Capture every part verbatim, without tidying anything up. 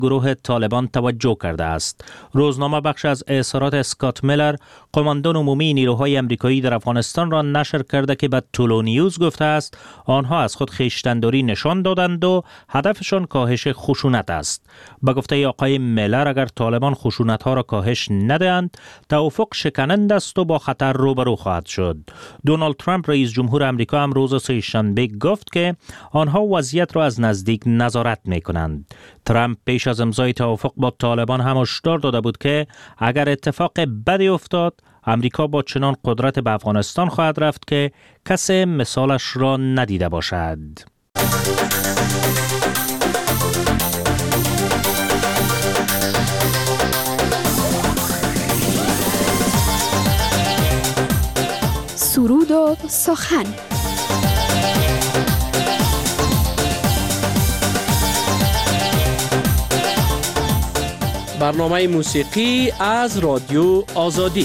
گروه طالبان توجه کرده است. روزنامه بخش از اظهارات اسکات میلر، قماندان عمومی نیروهای آمریکایی در افغانستان را نشر کرده که به تولو نیوز گفته است آنها از خود خویشتنداری نشان دادند و هدفشان کاهش خشونت است. به گفته آقای میلر اگر طالبان خشونت ها را کاهش ندهند، توافق شکننده است و با خطر روبرو خواهد شد. دونالد ترامپ رئیس جمهور آمریکا هم روز سه‌شنبه گفت که آنها وضعیت را از نزدیک نظارت می‌کنند. ترامپ پیش از امضای توافق با طالبان هم هشدار داده بود که اگر اتفاق بدی افتاد، آمریکا با چنان قدرت به افغانستان خواهد رفت که کسی مثالش را ندیده باشد. سرود و سخن. برنامه موسیقی از رادیو آزادی.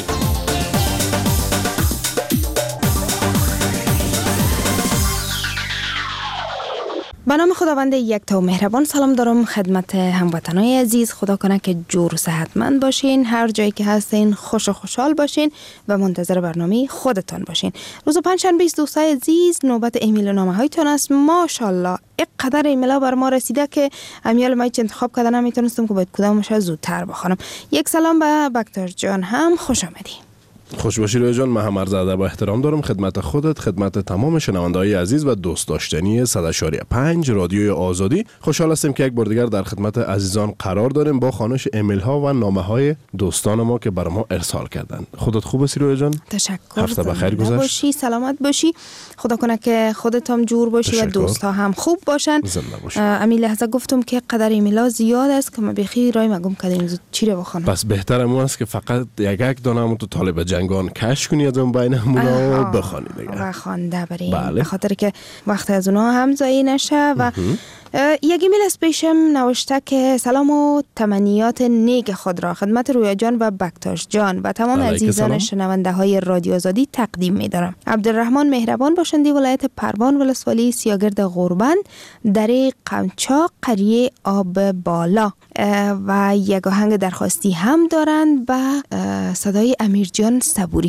به نام خداوند یکتا و مهربان سلام دارم خدمت هموطنای عزیز. خدا کنه که جور و صحتمند باشین، هر جایی که هستین خوش و خوشحال باشین و منتظر برنامه خودتان باشین. روز پنجشنبه است دوستای عزیز، نوبت ایمیل نامه هایتون است. ماشاءالله اینقدر ایمیل بر ما رسیده که امیال ما هیچ انتخاب کردن نمیتونستم که باید کدامش زودتر بخونم. یک سلام به بکتر جان هم، خوش آمدی. خوش باشی روی جان. من هم عرض ادب و احترام دارم خدمت خودت، خدمت تمام شنونده‌های عزیز و دوست داشتنی صد و پنج رادیوی آزادی. خوشحال هستیم که یک بار دیگر در خدمت عزیزان قرار داریم با خوانش ایمیل ها و نامه های دوستان ما که بر ما ارسال کردند. خودت خوب هستی روی جان؟ تشکر. هفته بخیر گذشت باشی، سلامت باشی. خدا کنه که خودت هم جور باشی تشکر. و دوست ها هم خوب باشن. زنده باشی. امی لحظه گفتم که قدر ایمیل ها زیاد است که ما بخی رای مگم کردیم زود چی رو بخونم. پس بهتره مو است که فقط یک یک دانه تو طالب جنگان کش کنی از اون بین همونا و بخوانی دیگه. بخوانده بریم. بله. به خاطر که وقت از اونها هم ضایع نشه. و یک ایمیل از پیشم نوشته که سلام و تمنیات نیک خود را خدمت رویا جان و بکتاش جان و تمام عزیزان شنونده های رادیو آزادی تقدیم می دارم. عبدالرحمن مهربان باشندی ولایت پروان ولسوالی سیاگرد غربند در قمچاق قریه آب بالا و یک آهنگ درخواستی هم دارند به صدای امیر جان صبوری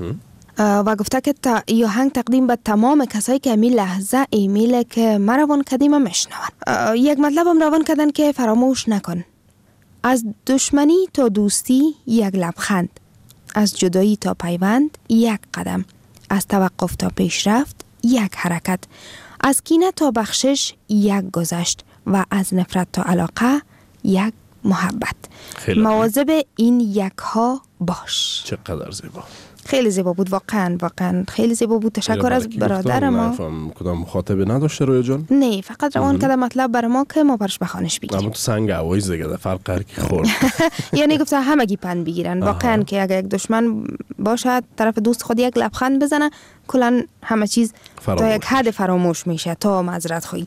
و گفته که تا ای آهنگ تقدیم به تمام کسایی که امی لحظه ایمیل که ما روان کردیم میشنون. یک مطلب هم روان کردن که فراموش نکن. از دشمنی تا دوستی یک لبخند، از جدایی تا پیوند یک قدم، از توقف تا پیشرفت یک حرکت، از کینه تا بخشش یک گذشت و از نفرت تا علاقه یک محبت. مواظب این یک ها باش. چقدر زیبا. خیلی زیبا بود، واقعا واقعا خیلی زیبا بود. تشکر از برادر ما. کدام مخاطب نداشته روی جان؟ نه، فقط روان کرده مطلب برای ما که ما برش بخوانش بگیریم. اما تو سنگ اوایز دیگه فرق هر کی خورد. یعنی گفته همگی پند بگیرن. واقعا که اگه یک دشمن باشد طرف دوست خود یک لبخند بزنه کلا همه چیز تا یک حد فراموش میشه تا معذرت خواهی.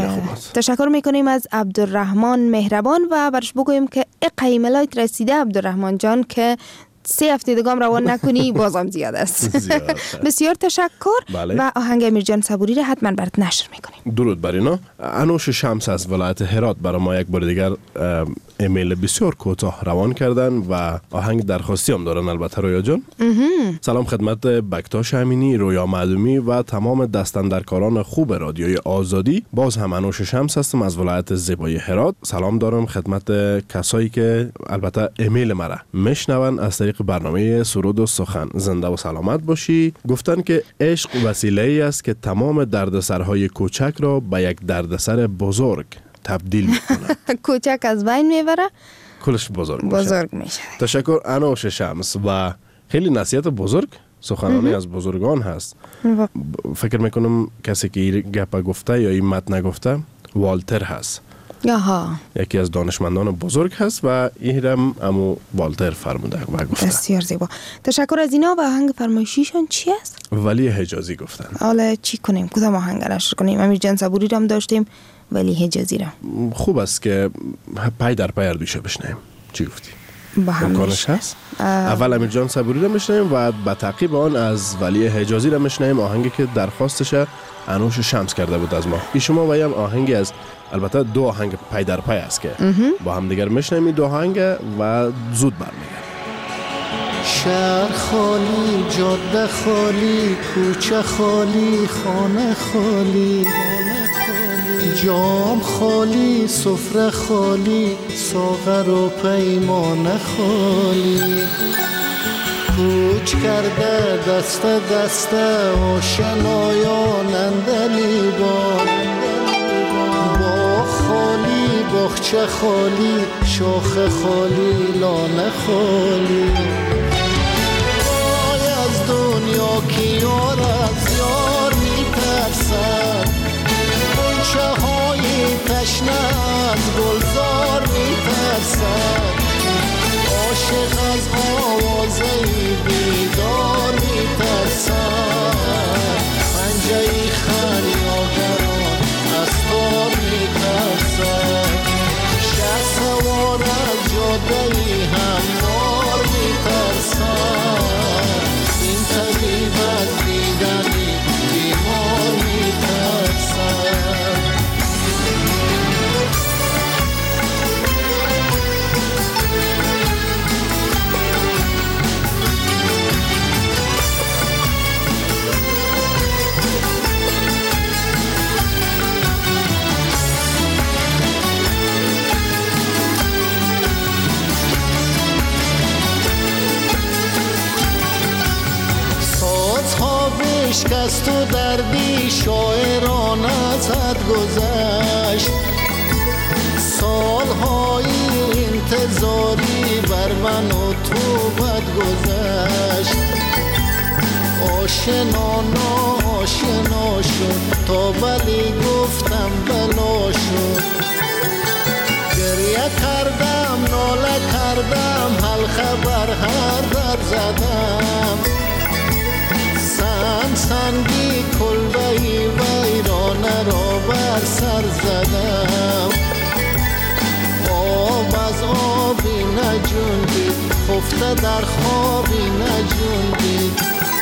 تشکر میکنیم از عبدالرحمن مهربان و برش بگوییم که ایمیلات رسیده عبدالرحمن جان که سه هفته دیگه هم روان نکنی بازم زیاد است. زیاد بسیار تشکر. بله. و آهنگ امیر جان صبوری را حتما برات نشر میکنیم. درود بر اینا. انوش شمس از ولایت هرات برای ما یک بار دیگر ایمیل بسیار کوتاه روان کردن و آهنگ درخواستی هم دارن البته رویا جان. سلام خدمت بکتاش امینی، رویا معلومی و تمام دستاندرکاران خوب رادیوی آزادی. باز هم انوش شمس هستم از ولایت زیبای هرات. سلام دارم خدمت کسایی که البته ایمیل مرا میشنون از طریق برنامه سرود و سخن. زنده و سلامت باشی. گفتن که عشق وسیله‌ای است که تمام دردسرهای کوچک را به یک دردسر بزرگ تبدیل میکنه. کوچک از بین میبره کلش بزرگ میشه. بزرگ میشه. تشکر انوش شمس و خیلی نصیحت بزرگ سخنانی از بزرگان هست. ب... فکر میکنم کسی که این گپ گفته یا این متن نگفته والتر هست. آها. یکی از دانشمندان بزرگ هست و این هم امو والتر فرموده و گفته. بسیار زیبا. تشکر از اینا. و آهنگ فرمایشیشون چی است؟ ولی حجازی گفتن. حالا چی کنیم؟ کدام آهنگ نشر کنیم؟ امیر جان صبوری رو هم داشتیم ولی حجازی رو. خوب است که پای در پای اردوشه بشنیم. چی گفتی؟ امکانش هست. اول امیر جان صبوری رو میشنیم و به تعقیب آن از ولی حجازی رو میشنیم، آهنگی که درخواستش انوش شمس کرده بود از ما. ای شما و هم آهنگی از، البته دو آهنگ پای در پای است که با هم دیگر میشنیم این دو آهنگ و زود برمیگردیم. شهر خالی، جاده خالی، کوچه خالی، خانه خالی، جام خالی، سفره خالی، ساغر و پیمانه خالی. کوچ کرده دست دست آشنایان اندلی بار، باغ خالی، باغچه خالی، شاخ خالی، لانه خالی. وای از دنیا که یار از یار میترسد، غنچه های تشنه از گلزار میترسد، عاشق از آوازه بیدار میترسد، پنجه خریاگران از تار میترسد، شه سوار از جاده هموار میترسد، این طبیب از دیدنی بیمار میترسد. شکست و دردی شاعران از حد گذشت، سالهای انتظاری بر من و تو بد گذشت، آشنا ناآشنا شد تا بلی گفتم بلا شد، گریه کردم ناله کردم حلقه بر هر در زدم، سنگ سنگی کلبهی ویرانه را بر سر زدم، آب از آبی نجوندید خفته در خوابی نجوندید،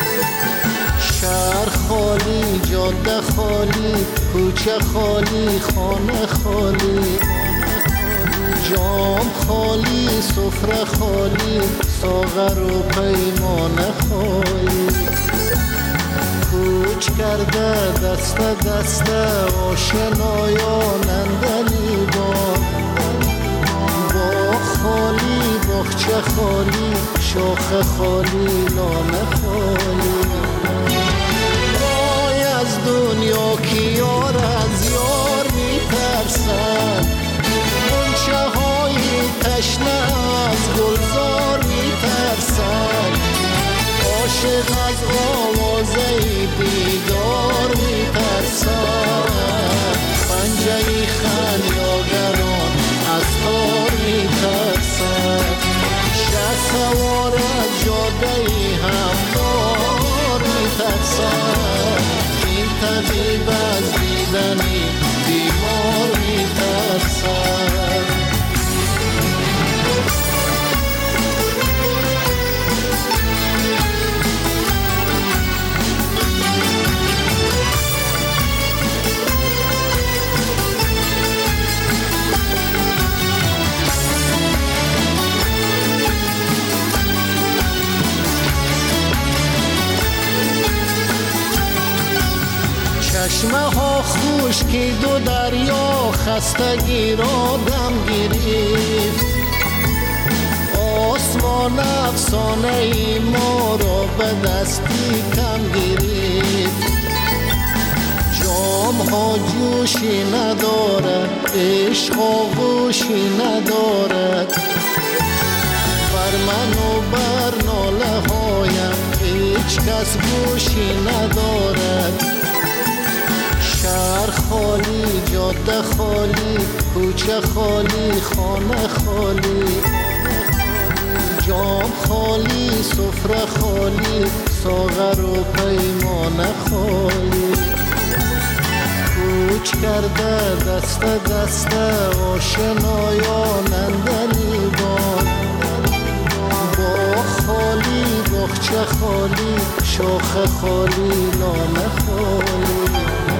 شهر خالی، جاده خالی، کوچه خالی، خانه خالی، جام خالی، سفره خالی، ساغر و پیمانه خالی. کوچ کرده دست دست آشنایان اندلی بار، باغ خالی، باغچه خالی، شاخ خالی، لانه خالی. وای از دنیا که یار از یار میترسد، غنچه های تشنه از گلزار میترسد، عاشق از آوازه بیدار میترسد، پنجه خریاگران از تار میترسد، شه سوار از جاده هموار میترسد، این طبیب از دیدنی بیمار میترسد. چشمه ها خشکید و دریا خستگی را دم گرفت، آسمان افسانه ای ما را به دستی کم گرفت، جام ها جوشی ندارد، عشق آغوشی ندارد، بر من و بر ناله هایم هیچ کس گوشی ندارد، شهر خالی، جاده خالی، کوچه خالی، خانه خالی، جام خالی، سفره خالی، ساغر و پیمانه خالی. کوچ کرده دست دست آشنایان اندلی بار، شاخ خالی نان خالی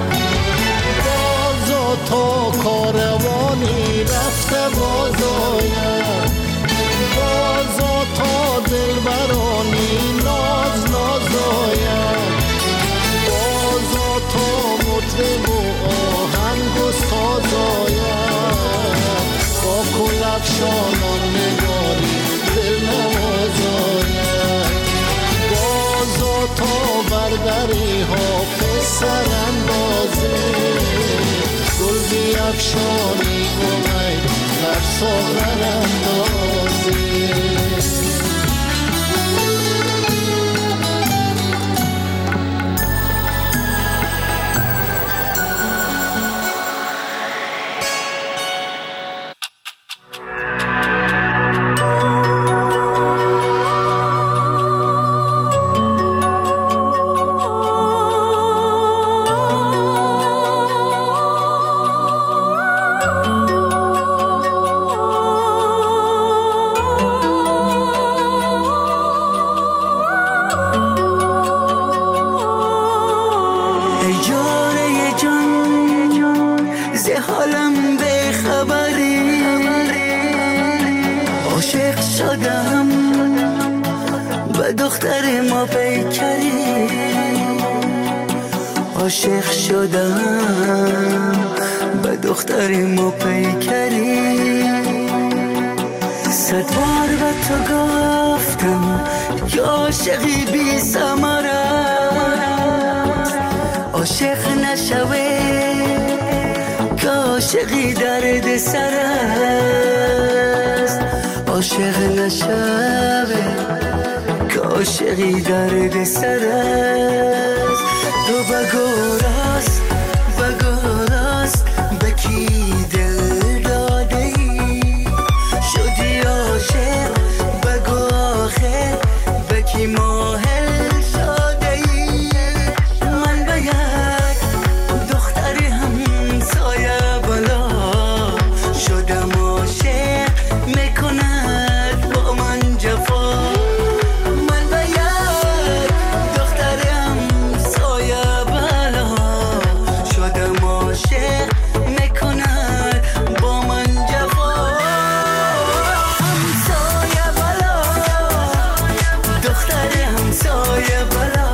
بازا تا کاروانی رفته بازاید بازا تا دلبرانی ناز نازاید بازا تا مطرب و آهنگ و سازاید با کلفشانان نگاری دل نوازاید بازا تا بردری ها پسر اندازه گل بیفشانی امید در ساغر اندازه عاشق شدم به دختر ما پیکری صد بار به تو گفتم که عاشقی بی ثمره عاشق نشوه که عاشقی درد سر است عاشق نشوه که عاشقی درد سر است تو بگو راست بگو راست بکی دل داده ای شدی عاشق بگو آخر بکی ماهل شده ای من به یک دختر همسایه بالا شدم عاشق میکند با من جفا من به یک دختر همسایه بالا شدم عاشق میکند با من جفا همسایه بالا دختر همسایه بالا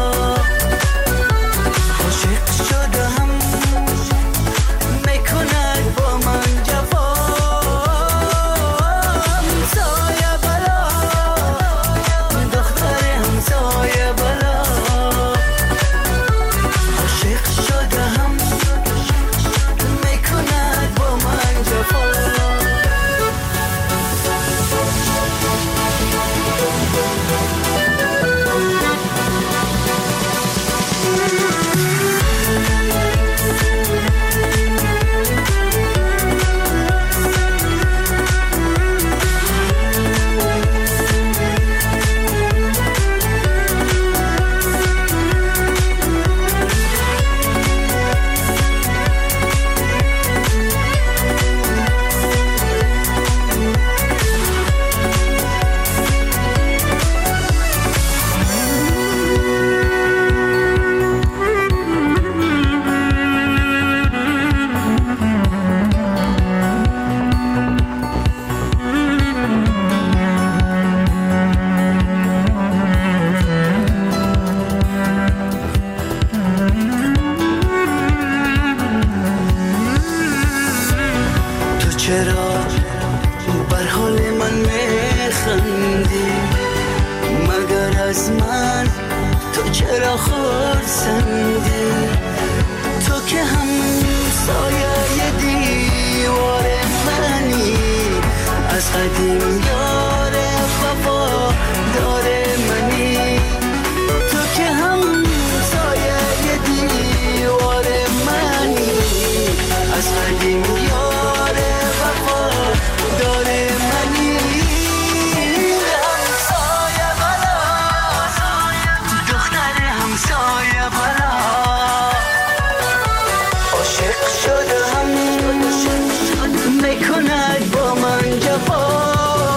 عاشق شدم میکند با من جفا همسایه بالا دختر همسایه بالا عاشق شدم میکند با من جفا تو چرا بر حال من میخندی مگر از من تو چرا خرسندی تو که همسایه دیوار منی از قدیم یار وفا داره منی تو که همسایه دیوار منی از قدیم یار وفا داره منی همسایه بالا دختر همسایه بالا عاشق شدم میکند با من جفا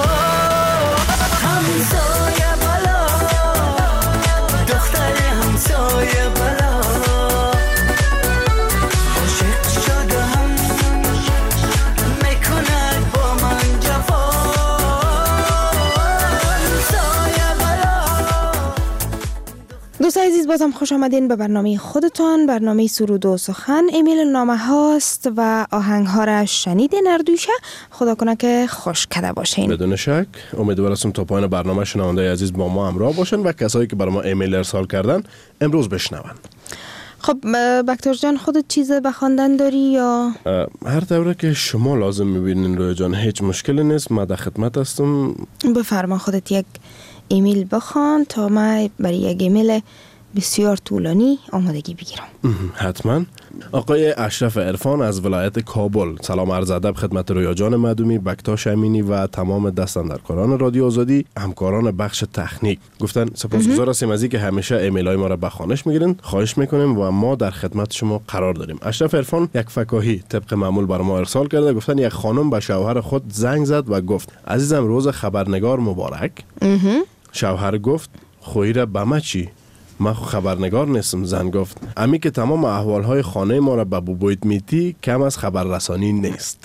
دوستای عزیز، بازم خوش آمدین به برنامه خودتان، برنامه سرود و سخن. ایمیل نامه هاست و آهنگ ها را شنیدین اردوشه. خدا کنه که خوش کده باشین. بدون شک امیدوارم تا پایان برنامه شنونده عزیز با ما همراه باشن و کسایی که برای ما ایمیل ارسال کردن امروز بشنون. خب بکتور جان، خودت چیز بخواندن داری یا؟ هر دوره که شما لازم میبینین روی جان، هیچ مشکلی نیست، ما در خدمت هستم. بفرما خودت یک ایمیل بخوان تا ما برای یک ایمیل بسیار طولانی آمادگی بگیرم. حتما. آقای اشرف عرفان از ولایت کابل سلام عرض ادب خدمت رویا جان مدومی، بکتاش امینی و تمام دستاندرکاران رادیو آزادی، همکاران بخش تکنیک. گفتن سپاسگزار هستیم از اینکه همیشه ایمیل های ما را به خوانش میگیرین. خواهش میکنیم و ما در خدمت شما قرار داریم. اشرف عرفان یک فکاهی طبق معمول برای ما ارسال کرده. گفتن یک خانم به شوهر خود زنگ زد و گفت عزیزم روز خبرنگار مبارک. شوهر گفت خویی را به ما چی؟ من خبرنگار نیستم. زن گفت امی که تمام احوالهای خانه ما را به بوبویت میتی کم از خبررسانی نیست.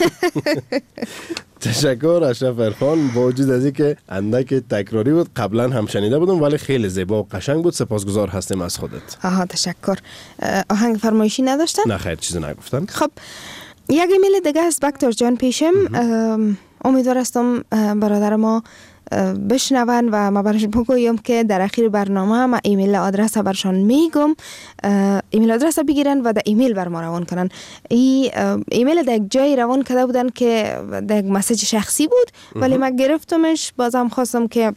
تشکر اشرف عرفان. با وجود از اینکه اندک تکراری بود قبلا هم شنیده بودم ولی خیلی زیبا و قشنگ بود. سپاسگزار هستیم از خودت. آها تشکر. آهنگ فرمایشی نداشتن؟ نه خیر چیزی نگفتن. خب یک ایمیل دیگه است بکتور جان پیشم. امیدوار هستم برادر ما بشنون و ما برش بگویم که در اخیر برنامه ما ایمیل آدرس برشان میگم، ایمیل آدرس بگیرن و در ایمیل بر ما روان کنن. ای ایمیل در یک جایی روان کرده بودن که در یک مسیج شخصی بود ولی من گرفتمش. بازم خواستم که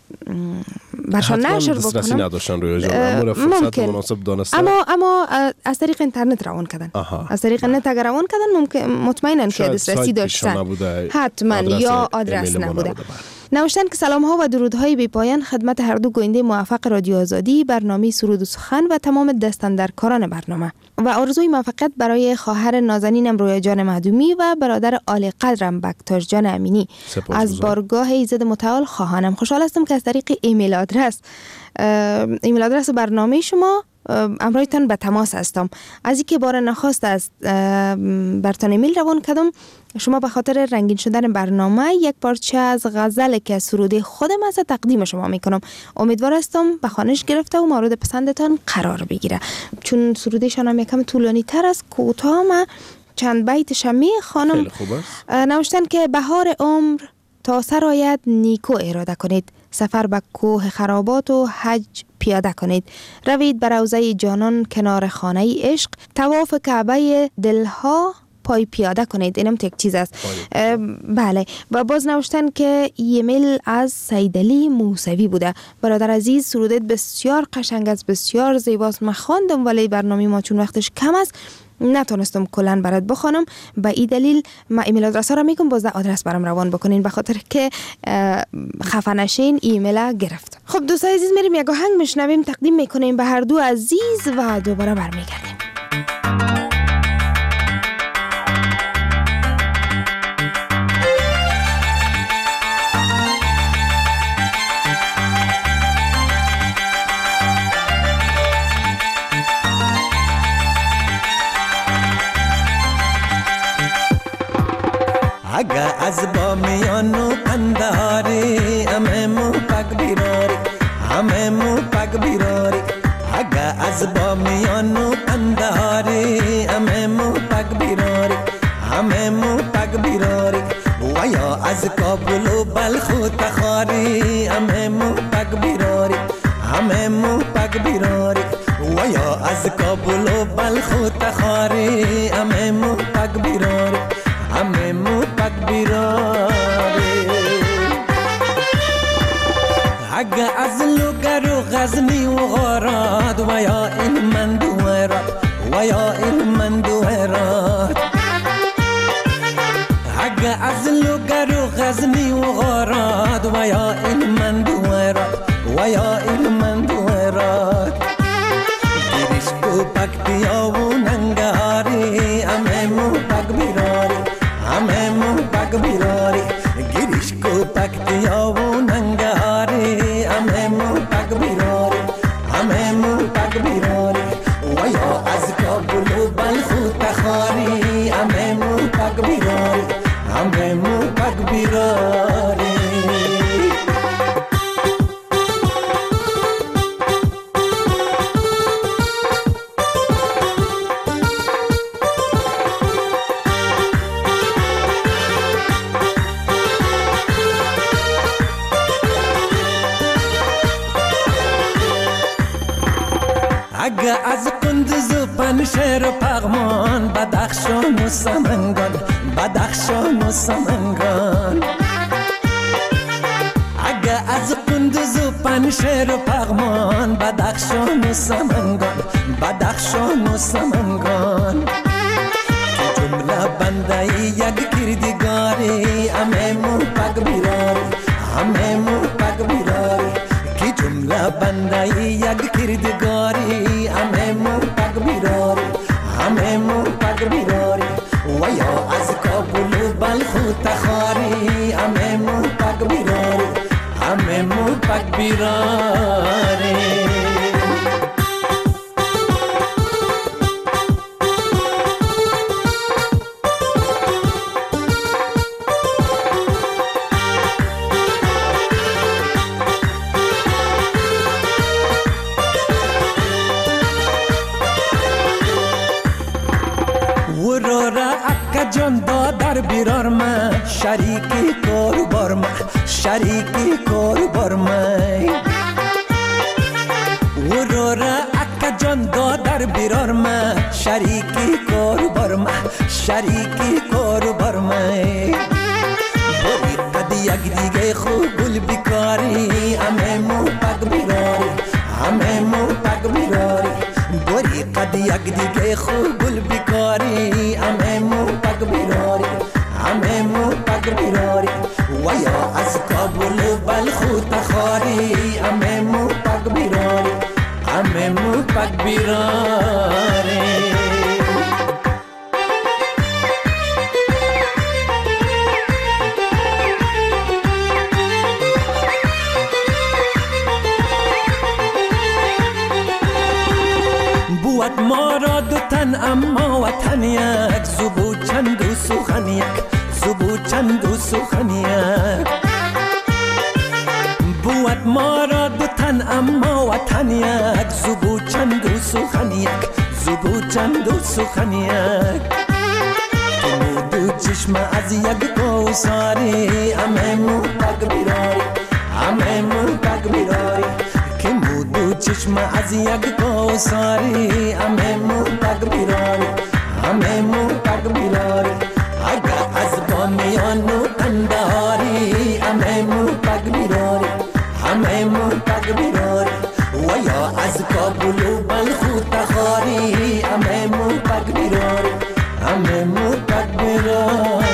برشان نشر بکنم. دسترسی نداشتن روی جان، اما فرصت مناسب دانستن. اما اما از طریق اینترنت روان کردن. از طریق اینترنت اگر روان کردن ممکن مطمئنن که دسترسی داشتن. حتما یا آدرس نبوده. نوشتن که سلام ها و درودهای بی پایان خدمت هر دو گوینده موفق رادیو آزادی، برنامه سرود و سخن و تمام دستاندرکاران برنامه و آرزوی موفقیت برای خواهر نازنینم رویا جان مدومی و برادر عالی قدرم بکتاش جان امینی از بارگاه ایزد متعال خواهانم. خوشحال هستم که از طریق ایمیل آدرس ایمیل آدرس برنامه شما امرایتان به تماس هستم. از اینکه بار نخواست است برتان ایمیل روان کردم، شما به خاطر رنگین شدن برنامه یک پارچه از غزل که سروده خودم از تقدیم شما میکنم. امیدوار هستم به خوانش گرفته و مورد پسندتان قرار بگیره. چون سرودهشان هم یکم طولانی تر از کوتاه، ما چند بیت شمی خانم. خیلی خوب است. نوشتن که بهار عمر تا سر آید نیکو اراده کنید، سفر به کوه خرابات و حج پیاده کنید، روید بر روضه جانان کنار خانه عشق، طواف کعبه دلها پای پیاده کنید. اینم یک چیز است. بله. و باز نوشتن که ایمیل از سیدعلی موسوی بوده. برادر عزیز سرودت بسیار قشنگ است، بسیار زیباست. من خواندم ولی برنامه ما چون وقتش کم است نتونستم کلن برات بخونم. به این دلیل ما ایمیل آدرس ها را میگم، باز آدرس برام روان بکنین به خاطر که خفه نشین ایمیل گرفت. خب دوستای عزیز میریم یک آهنگ میشنویم، تقدیم میکنیم به هر دو عزیز و دوباره برمیگردیم. اگه از با میانو انداری همه مو پک بیراری، همه مو پک بیراری. اگه از با میانو انداری همه مو پک بیراری، همه مو پک بیراری. و یا از کابل و بلخ و تخاری همه مو پک بیراری، همه مو پک بیراری. و یا از کابل و بلخ و تخاری همه مو پک بیراری، همه مو پک بیراری. اگه از لوگر و غزنی و غارات و یا این من دوهرات، و یا این من دوهرات. اگه از لوگر و غزنی و غارات و یا این من دوهرات، و یا این من دوهرات. گیریش کو پک بیا و ننگاری همه مو پک بیراری، همه مو پک بیراری. گیریش کو پک بیا و ننگاری همه مو پک بیراری، همه مو پک بیراری. و یا از کابل و بلخ و تخاری همه مو پک بیراری، همه مو پک بیراری. اگه از قندوز و پنشیر و پغمان بدخشان و سمنگان بدخشان و سمنگان اگه از قندوز و پنشیر و پغمان بدخشان و سمنگان بدخشان و سمنگان تو جمله بنده یک کردگاری همه مو پگ بیراری همه مو پگ بیراری کی جمله بنده یک کردگاری همه مو پگ بیراری همه مو پگ بیراری و یا از کابل و بلخ و تخاری همه مو پگ بیراری همه مو پگ بیراری جان دادر بیرار من شریکی کار بار من شریکی کار بار من وراره اکا جان دادر بیرار من شریکی کار بار من شریکی کار بار من باری قد یک دیگه خوب گل بیکاری همه مو پگ بیراری همه مو پگ بیراری باری قد یک دیگه خوب گل بیکاری همه مو پگ بیراری همه مو پگ بیراری و یا از کابل و بلخ و تخاری همه مو پگ بیراری همه مو پگ بیراری بود ما را دو تن اما وطن یک زبو چند و سخن یک زبو چند و سخن یک بود ما را دو تن اما وطن یک زبو چند و سخن یک زبو چند و سخن یک تو دو چشم از یک کوساری همه مو پگ بیراری همه مو پگ بیراری که مو چشم از یک کوساری همه مو پگ بیراری همه مو پگ بیراری اگه از بامیان و قندهاری همه مو پگ بیراری همه مو پگ بیراری و یا از کابل و بلخ و تخاری همه مو پگ بیراری همه مو پگ بیراری.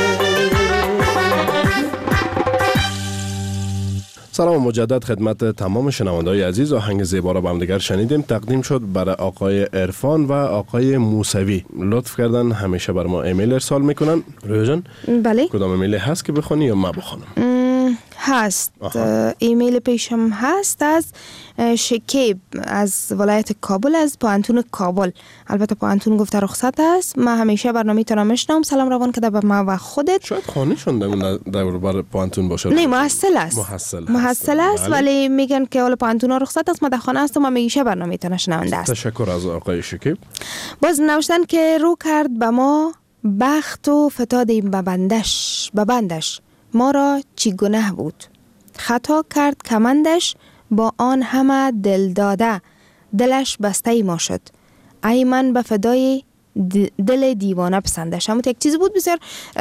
سلام مجدد خدمت تمام شنونده‌های عزیز. آهنگ زیبا را با هم دیگر شنیدیم، تقدیم شد برای آقای عرفان و آقای موسوی. لطف کردن همیشه بر ما ایمیل ارسال میکنن. رویا جان بله، کدام ایمیل هست که بخونی یا ما بخونم؟ هست. ایمیل پیشم هست از شکیب از ولایت کابل، از پوانتون کابل. البته پوانتون گفته رخصت است. من همیشه برنامه تان میشنم. سلام روان کده به ما و خودت. شاید خانه شون در بر پوانتون باشه. نه، محصل است. محصل, محصل است. بله. ولی میگن که اول پوانتون رخصت است. ما در خانه هستم. ما همیشه برنامه تان شنونده است. تشکر از آقای شکیب. باز نوشتن که رو کرد به ما بخت و فتادیم به بندش به بندش ما را چی گناه بود، خطا کرد کمندش با آن همه دل داده، دلش بسته ما شد، ای من به فدای دل دیوانه پسندش. همون یک چیز بود بسیار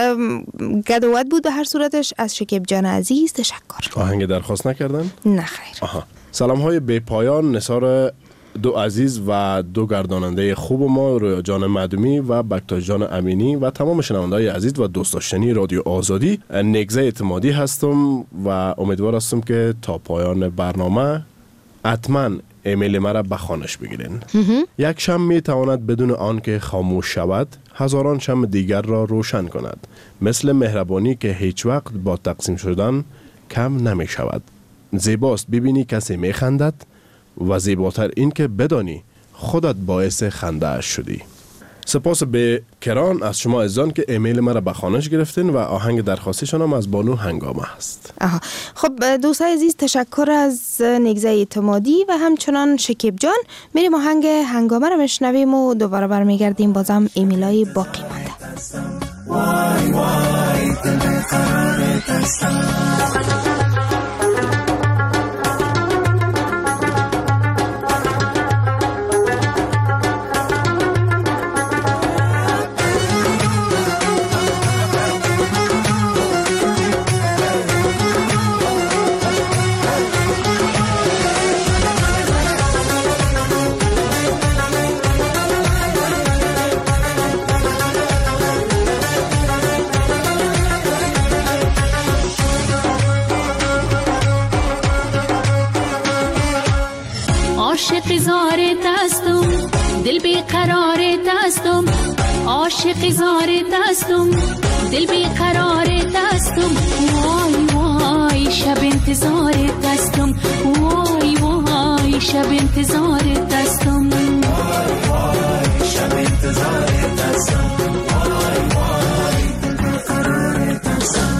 گدوت بود. به هر صورتش از شکیب جان عزیز تشکر. آهنگ درخواست نکردن؟ نه خیر. آها. سلام های بی پایان نثار دو عزیز و دو گرداننده خوب ما، رویا جان مدومی و بکتاش جان امینی و تمام شنونده‌های عزیز و دوست داشتنی رادیو آزادی. نگزه اعتمادی هستم و امیدوار هستم که تا پایان برنامه حتما ایمیل مرا به خانش بگیرین. یک شمع می تواند بدون آن که خاموش شود هزاران شمع دیگر را روشن کند، مثل مهربانی که هیچ وقت با تقسیم شدن کم نمی شود. زیباست ببینی کسی می خندد و زیباتر این که بدانی خودت باعث خنده اش شدی. سپاس به کران از شما عزیزان که ایمیل مرا به خانش گرفتین و آهنگ درخواستیشان هم از بانو هنگامه هست. آها. خب دوستای عزیز تشکر از نگزه اعتمادی و همچنان شکیب جان. میریم آهنگ هنگامه رو بشنویم و دوباره برمیگردیم بازم ایمیلای باقی مانده. وای وای دل قرار دستم عاشق زارت هستم دل بیقرارت هستم عاشق زارت هستم دل بیقرارت هستم وای وای شب انتظارت هستم وای وای شب انتظارت هستم وای وای شب انتظارت هستم وای وای بیقرارت هستم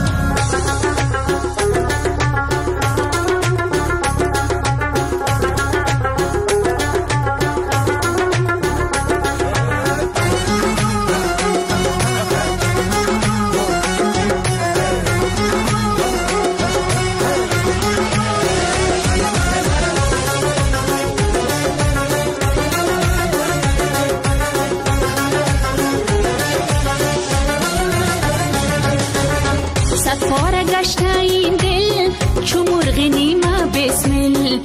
گشته این دل چو مرغ نیمه بسمل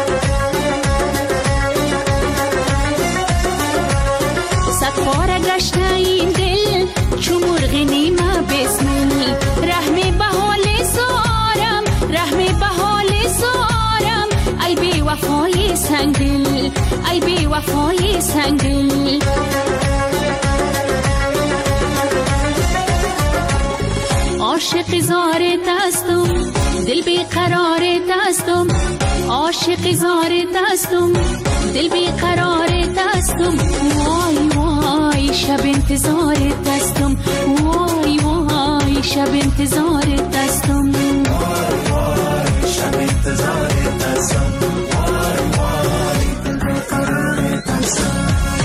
صد پاره گشته این دل چو مرغ نیمه بسمل رحم به حال سارم رحم به حال سارم ای بی وفای سنگدل ای بی وفای سنگدل عاشق زارت هستم دل بیقرارت هستم عاشق زارت هستم دل بیقرارت هستم وای وای شب انتظارت هستم وای وای شب انتظارت هستم وای وای شب انتظارت هستم وای وای دل بیقرارت هستم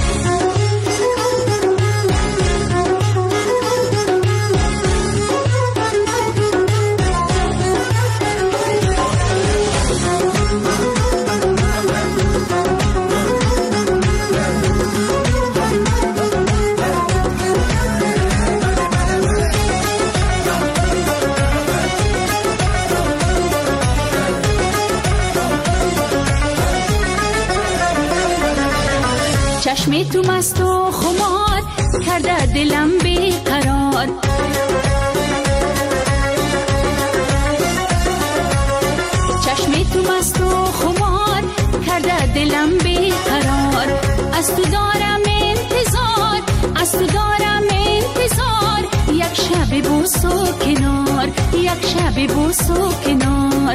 چشم تو مست و خمار کرده دلم بیقرار چشم تو مست و خمار کرده دلم بیقرار از تو دارم انتظار از تو دارم انتظار یک شب بوس و کنار یک شب بوس و کنار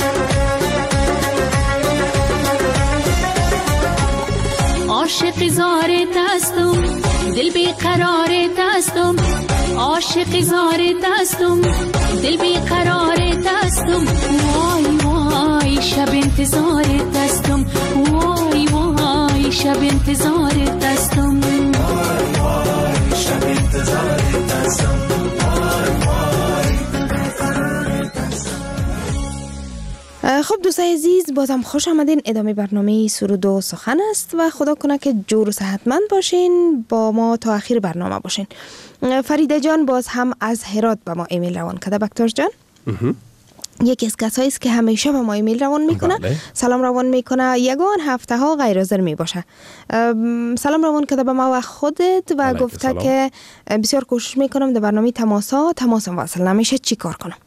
عاشق زارت هستم دل بیقرارت هستم عاشق زارت هستم دل بیقرارت هستم وای وای شب انتظارت هستم وای وای شب انتظارت هستم وای وای شب انتظارت هستم وای وای دل بیقرارت هستم. خب دوستای عزیز بازم خوش آمدین. ادامه برنامه سرود و سخن است و خدا کنه که جور و صحتمند باشین، با ما تا آخر برنامه باشین. فریده جان باز هم از هرات به ما ایمیل روان کرده. بکتاش جان یکی از کسایی است که همیشه به ما ایمیل روان میکنه. بله. سلام روان میکنه، یگان هفته ها غیر حاضر میباشه. سلام روان کرده به ما و خودت و گفته سلام. که بسیار کوشش میکنم در برنامه تماسا تماسم واصل نمیشه، چی کار کنم؟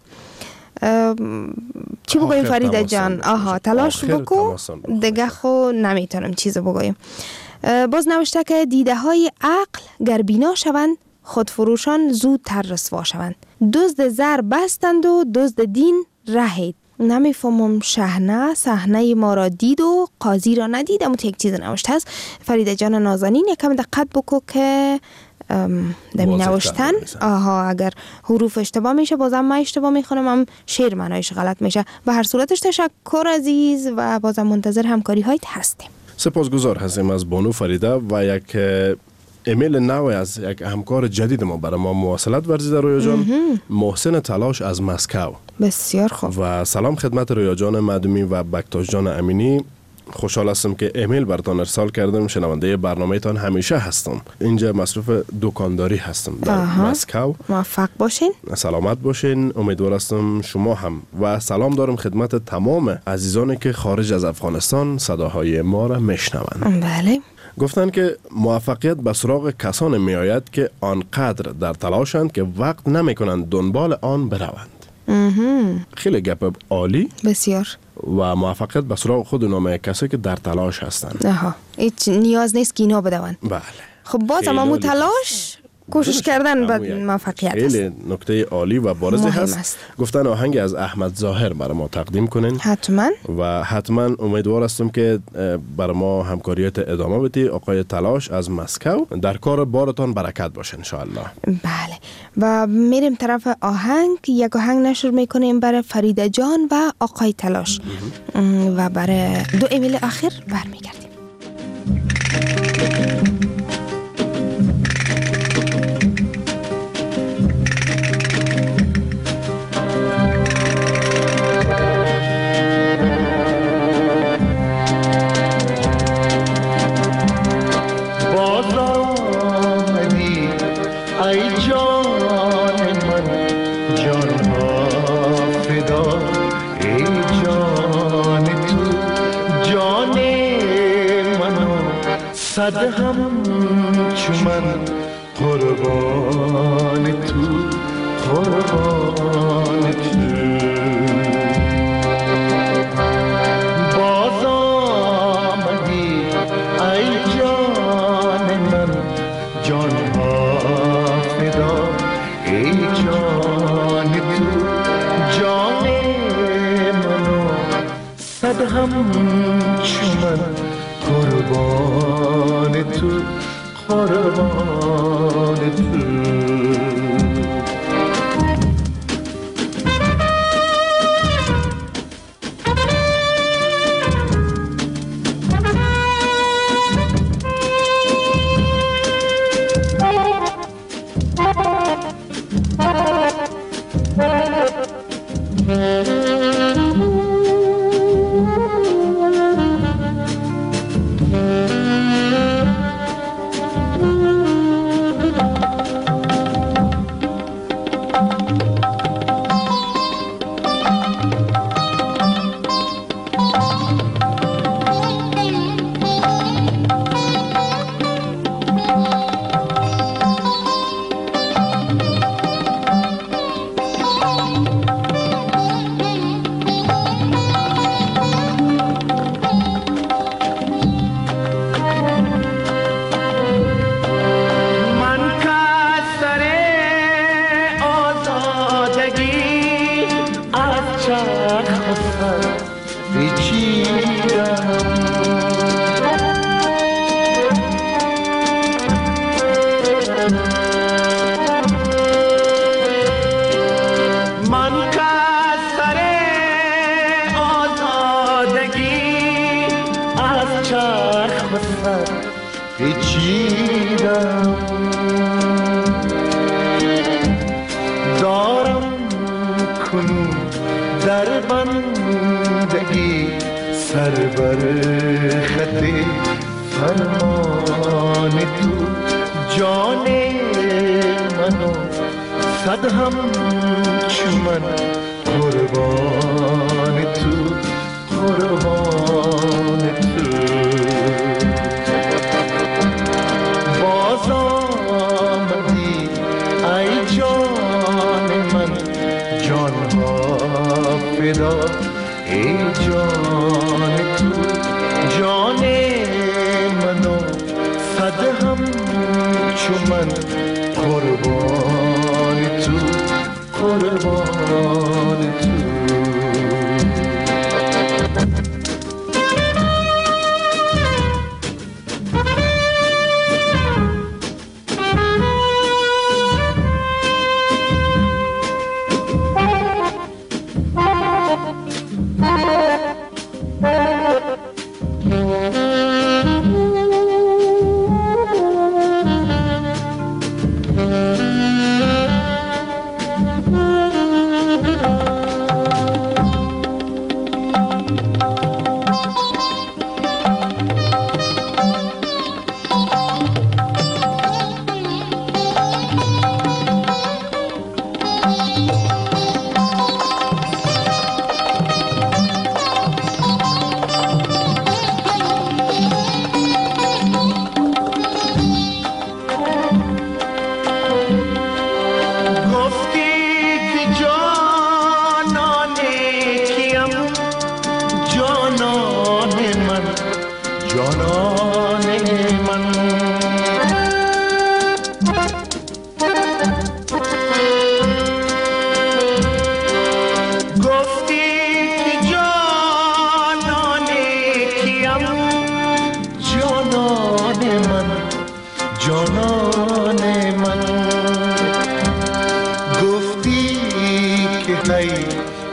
چی بگویم فریده جان؟ آها تلاش بکو دیگه خو نمیتونم چیزو بگویم. باز نوشته که دیده های عقل گر بینا شوند خودفروشان زودتر رسوا شوند، دزد زر بستند و دزد دین رهید. نمیفهمم شهنه صحنه ما را دید و قاضی را ندید. اما یک چیز نوشته هست فریده جان نازنین، یکم دقت بکو که در می نوشتن آها اگر حروف اشتباه میشه بازم من اشتباه میخونم، هم شعر معنایش غلط میشه. به هر صورتش تشکر عزیز و بازم منتظر همکاری هایت هستیم. سپاسگزار هستیم از بانو فریده و یک ایمیل نوی از یک همکار جدید ما برای ما مواصلت ورزیده. رویا جان محسن تلاش از مسکو. بسیار خوب و سلام خدمت رویا جان مدومی و بکتاش جان امینی. خوشحال هستم که ایمیل براتون ارسال کردم. شنونده برنامه تان همیشه هستم. اینجا مصروف دکانداری هستم در آها. مسکو. موفق باشین، سلامت باشین. امیدوار هستم شما هم. و سلام دارم خدمت تمام عزیزانی که خارج از افغانستان صداهای ما را میشنوند. بله. گفتن که موفقیت به سراغ کسان می آید که آنقدر در تلاشند که وقت نمی کنند دنبال آن بروند. خیلی گپ عالی. بسیار. و موفقیت به سراغ خود نامه کسی که در تلاش هستند. آها، هیچ نیاز نیست که اینا بدون. بله. خب باز هم همون تلاش کوشش کردن به موفقیت است. خیلی نکته عالی و بارزی هست. است. گفتن آهنگ از احمد ظاهر برای ما تقدیم کنین. حتما. و حتما امیدوار هستم که برای ما همکاریت ادامه بدی. آقای تلاش از مسکو، در کار بارتان برکت باشه ان شاء الله. بله. و میریم طرف آهنگ، یک آهنگ نشر میکنیم برای فریده جان و آقای تلاش و برای دو ایمیل آخر برمیگردیم. صد هم چو من قربان تو، قربان تو. باز آمدی ای جان من، جان ها فدا ای جان تو، جان منو صد هم چو من قربان تو، قربان تو.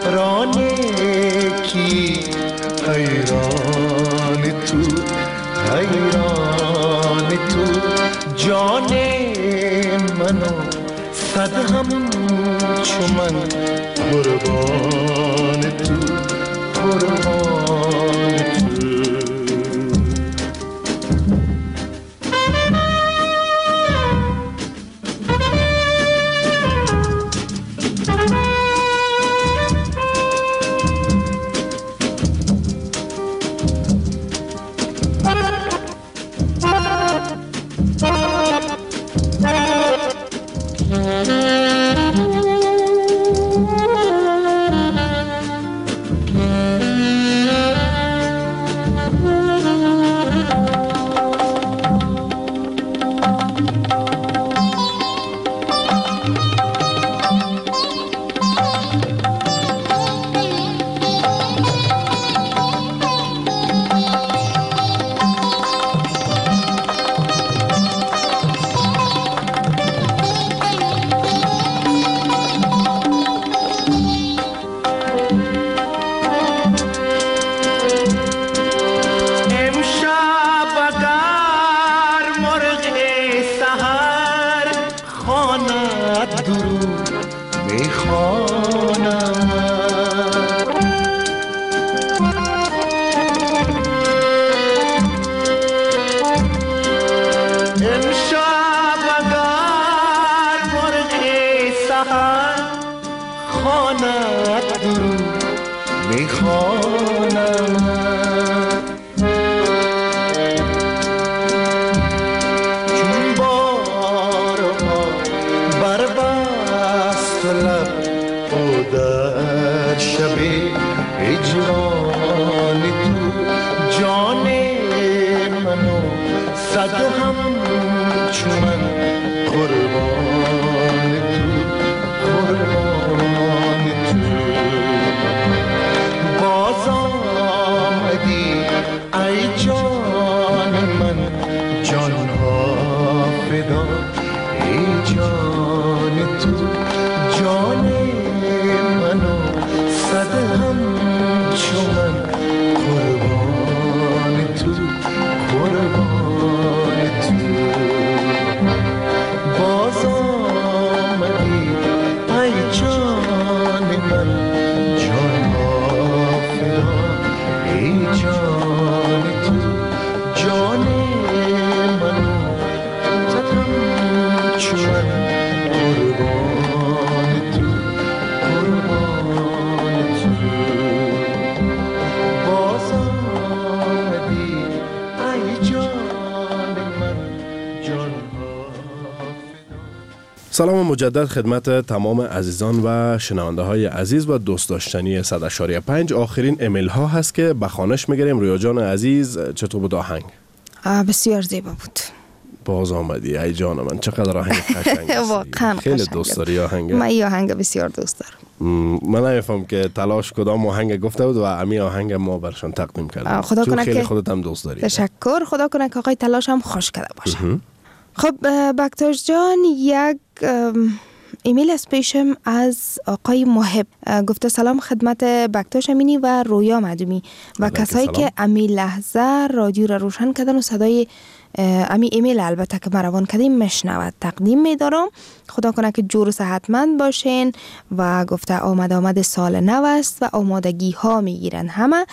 رانه کی حیران تو حیران تو جان منو صد هم چو من قربان تو قربان تو سلام مجدد خدمت تمام عزیزان و شنونده های عزیز و دوست داشتنی صد و پنج. آخرین ایمیل ها هست که به خوانش میگیریم. رویا جان عزیز چطور بود آهنگ؟ بسیار زیبا بود. باز آمدی ای جان من، چقدر آهنگ قشنگ است. واقعا خیلی دوست داری آهنگ؟ من این آهنگ بسیار دوست دارم. من نمیفهم که تلاش کدام آهنگ گفته بود و امی آهنگ ما برشان تقدیم کردیم. خدا کنه خیلی که خودت هم دوست داری. تشکر. خدا کنه که آقای تلاش هم خوش کرده باشه. خب بکتاش جان، یک ایمیل از پیشم از آقای محب گفته سلام خدمت بکتاش امینی و رویا مدومی و کسایی که امی لحظه رادیو را روشن کردن و صدای امی ایمیل البته که مروان کردیم مشنود تقدیم میدارم. خدا کنه که جور و صحتمند باشین و گفته آمد آمد سال نو است و آمادگی ها میگیرن همه.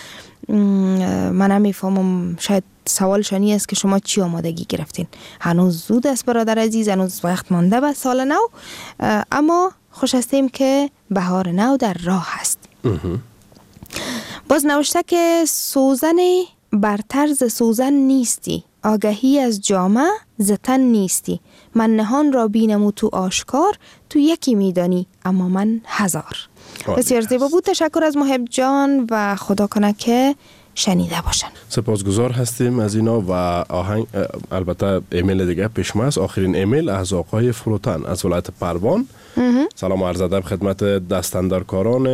من هم میفهمم شاید سوال شانی است که شما چی آمادگی گرفتین. هنوز زود است برادر عزیز، هنوز وقت مانده به سال نو، اما خوش هستیم که بهار نو در راه است. باز نوشته که سوزن بر طرز سوزن نیستی، آگهی از جامعه زتن نیستی، من نهان را بینم و تو آشکار، تو یکی میدانی اما من هزار. بسیار زیبا بود. تشکر از محب جان و خدا کنه که شنیده باشن. سپاسگزار هستیم از اینا و آهنگ البته ایمیل دیگه پیش ما است. آخرین ایمیل از آقای فروتن از ولایت پروان. سلام و عرض ادب خدمت دستاندرکاران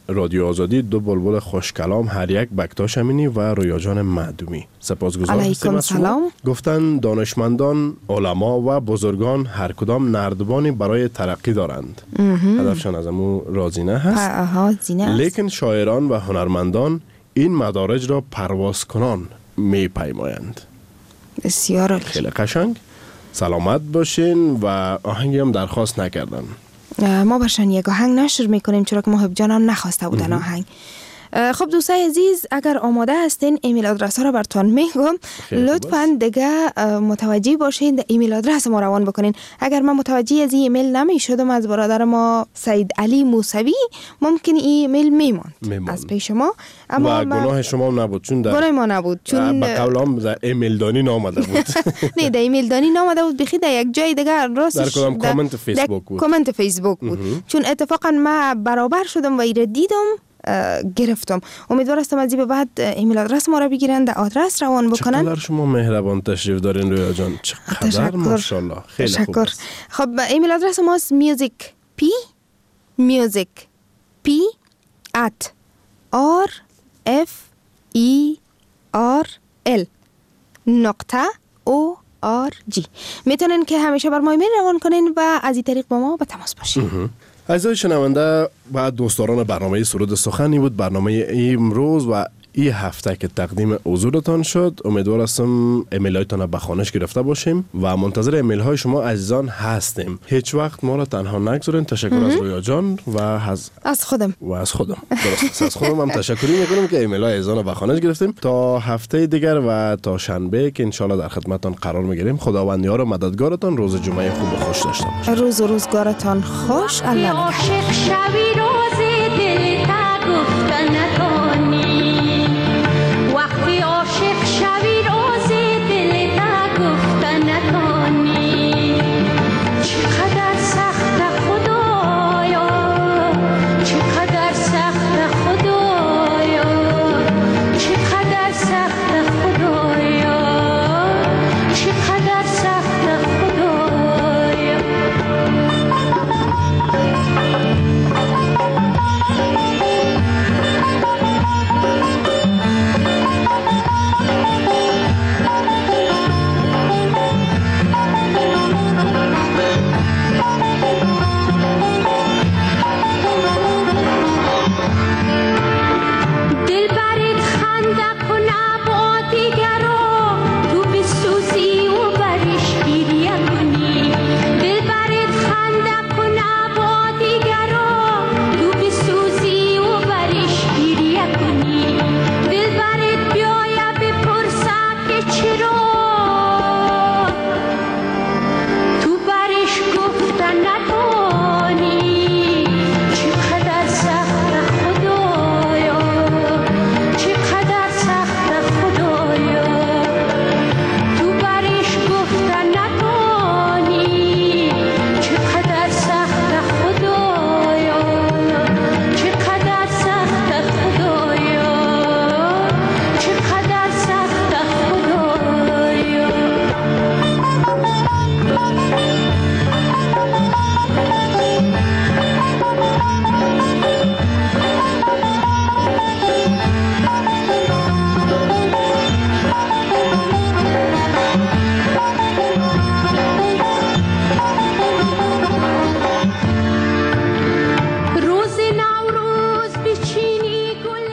رادیو آزادی، دو بلبل خوشکلام، هر یک بکتاش امینی و رویا جان معدومی. سپاسگزارم. علیکم سلام. گفتن دانشمندان، علما و بزرگان هر کدام نردبانی برای ترقی دارند. هدفشان از امو رازینه هست. آها زینه است. لیکن شاعران و هنرمندان این مدارج را پرواز کنان می پیمایند. بسیار عالی. خیلی قشنگ. سلامت باشین و آهنگی هم درخواست نکردن. ما برشان یک آهنگ نشر میکنیم چرا که محب جان هم نخواسته بودن آهنگ. خب دوستای عزیز، اگر آماده هستین ایمیل آدرس ها رو براتون میگم، لطفاً دیگه متوجه باشین ده ایمیل آدرس ما روان بکنین. اگر من متوجه از این ایمیل نمی شدم از برادر ما سید علی موسوی، ممکن این ایمیل میماند از پیش ما، اما و گناه شما نبود، چون در گناه ما نبود، چون به قولم در ایمیل دانی نامده بود. نه در ایمیل دانی نامده بود، بخی در یک جای دیگه راستش در کدام کامنت فیسبوک بود. کامنت فیسبوک بود. چون اتفاقا من برابر شدم و ایره دیدم گرفتم. امیدوار هستم از این به بعد ایمیل آدرس ما را بگیرن، در آدرس روان بکنن. چقدر شما مهربان تشریف دارین رویا جان، چقدر ماشاءالله، خیلی تشکر. خوب است. خب ایمیل آدرس ما است music p music p at r f e r l نقطه o r g. میتونین که همیشه بر ما ایمیل روان کنین و از این طریق با ما به تماس باشین. عزیزای شنونده و دوستداران برنامه سرود سخنی بود برنامه امروز و این هفته که تقدیم حضورتان شد. امیدوار هستم ایمیل هایتان به خانش گرفته باشیم و منتظر ایمیل های شما عزیزان هستیم. هیچ وقت ما را تنها نگذارین. تشکر از رویا جان و از از خودم و از خودم درست از خودم هم تشکری میکنم که ایمیل های عزیزان به خانش گرفتیم. تا هفته دیگر و تا شنبه که انشالله در خدمتتان قرار میگیریم. خداوند یار و مددگارتان. روز جمعه خوب و خوش داشته باشید. روز و روزگارتان خوش. الله نگهدار.